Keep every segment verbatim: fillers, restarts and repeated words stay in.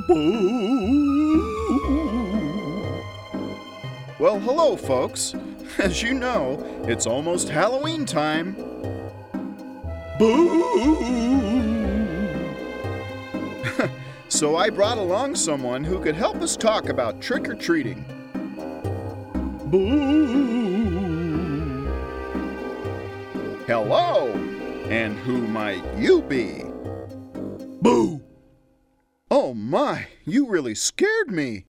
Boo! Well, hello, folks. As you know, it's almost Halloween time. Boo! So I brought along someone who could help us talk about trick-or-treating. Boo! Hello! And who might you be? Boo! Oh my, you really scared me.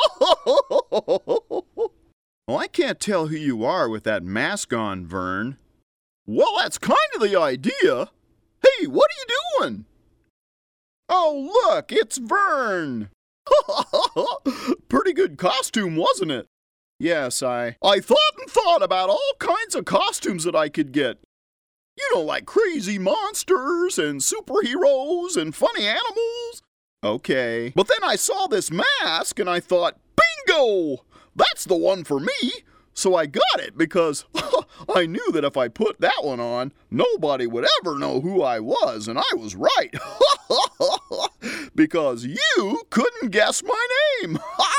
Well, I can't tell who you are with that mask on, Vern. Well, that's kind of the idea. Hey, what are you doing? Oh, look, it's Vern. Pretty good costume, wasn't it? Yes, I... I thought and thought about all kinds of costumes that I could get. You know, like crazy monsters and superheroes and funny animals. Okay. But then I saw this mask and I thought, bingo! That's the one for me. So I got it because I knew that if I put that one on, nobody would ever know who I was, and I was right. Because you couldn't guess my name.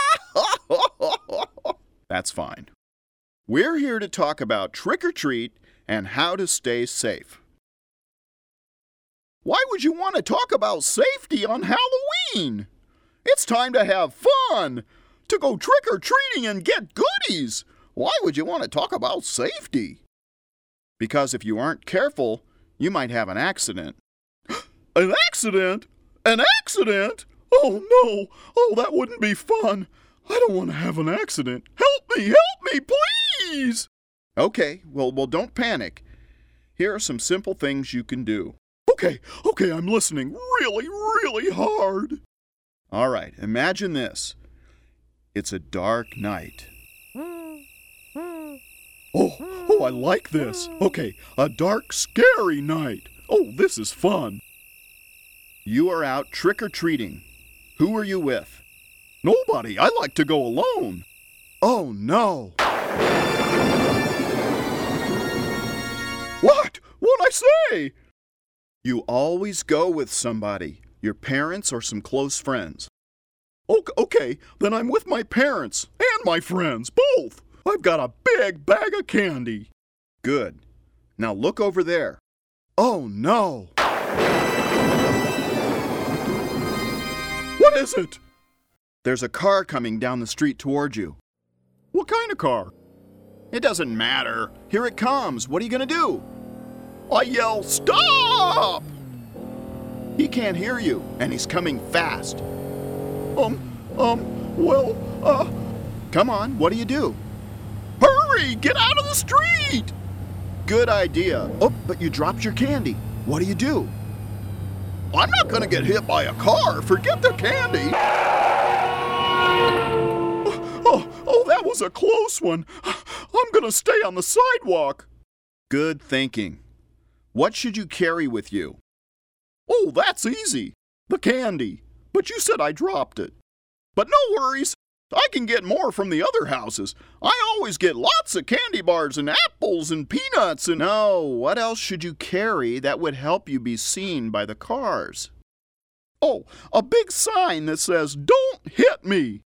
That's fine. We're here to talk about trick-or-treat and how to stay safe. Why would you want to talk about safety on Halloween? It's time to have fun, to go trick-or-treating and get goodies. Why would you want to talk about safety? Because if you aren't careful, you might have an accident. An accident? An accident? Oh, no. Oh, that wouldn't be fun. I don't want to have an accident. Help me, help me, please. Okay, well, well, don't panic. Here are some simple things you can do. Okay, okay, I'm listening really, really hard. All right, imagine this. It's a dark night. Oh, oh, I like this. Okay, a dark, scary night. Oh, this is fun. You are out trick-or-treating. Who are you with? Nobody. I like to go alone. Oh, no. What? What'd I say? You always go with somebody, your parents or some close friends. Okay, okay, then I'm with my parents and my friends, both. I've got a big bag of candy. Good. Now look over there. Oh, no. What is it? There's a car coming down the street toward you. What kind of car? It doesn't matter. Here it comes. What are you going to do? I yell, stop! He can't hear you, and he's coming fast. Um, um, well, uh... Come on, what do you do? Hurry! Get out of the street! Good idea. Oh, but you dropped your candy. What do you do? I'm not gonna get hit by a car. Forget the candy. Oh, oh, that was a close one. I'm gonna stay on the sidewalk. Good thinking. What should you carry with you? Oh, that's easy. The candy. But you said I dropped it. But no worries. I can get more from the other houses. I always get lots of candy bars and apples and peanuts and... No, what else should you carry that would help you be seen by the cars? Oh, a big sign that says, "Don't hit me."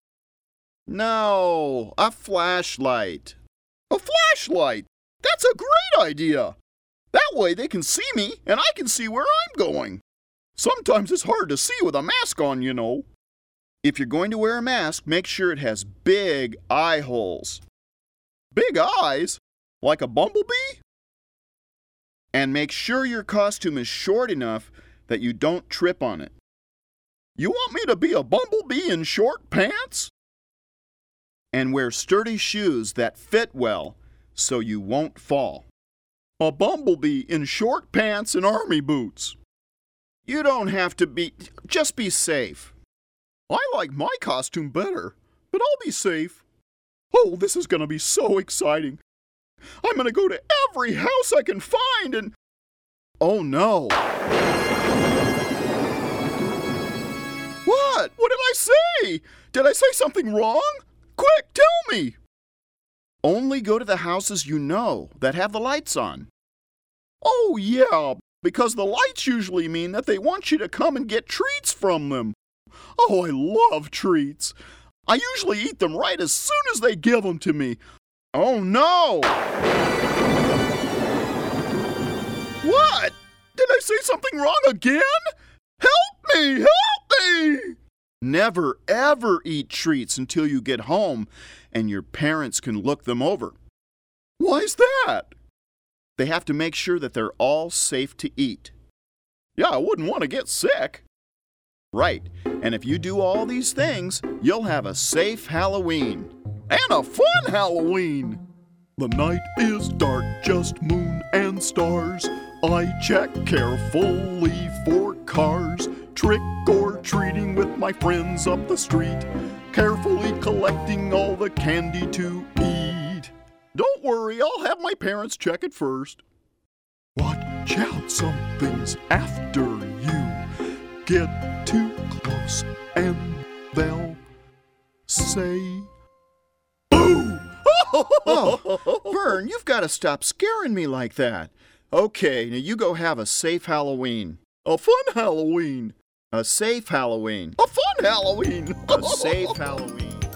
No, a flashlight. A flashlight? That's a great idea. That way they can see me and I can see where I'm going. Sometimes it's hard to see with a mask on, you know. If you're going to wear a mask, make sure it has big eye holes. Big eyes? Like a bumblebee? And make sure your costume is short enough that you don't trip on it. You want me to be a bumblebee in short pants? And wear sturdy shoes that fit well so you won't fall. A bumblebee in short pants and army boots. You don't have to be... Just be safe. I like my costume better, but I'll be safe. Oh, this is going to be so exciting. I'm going to go to every house I can find and... Oh, no. What? What did I say? Did I say something wrong? Quick, tell me. Only go to the houses you know that have the lights on. Oh, yeah, because the lights usually mean that they want you to come and get treats from them. Oh, I love treats. I usually eat them right as soon as they give them to me. Oh, no! What? Did I say something wrong again? Help me! Help me! Never, ever eat treats until you get home and your parents can look them over. Why's that? They have to make sure that they're all safe to eat. Yeah, I wouldn't want to get sick. Right, and if you do all these things, you'll have a safe Halloween. And a fun Halloween! The night is dark, just moon and stars. I check carefully for cars. Trick or treating with my friends up the street. Carefully collecting all the candy to eat. Don't worry, I'll have my parents check it first. Watch out, something's after you. Get too close and they'll say, boo! Oh, Vern, you've got to stop scaring me like that. Okay, now you go have a safe Halloween. A fun Halloween. A safe Halloween. A fun Halloween. A safe Halloween.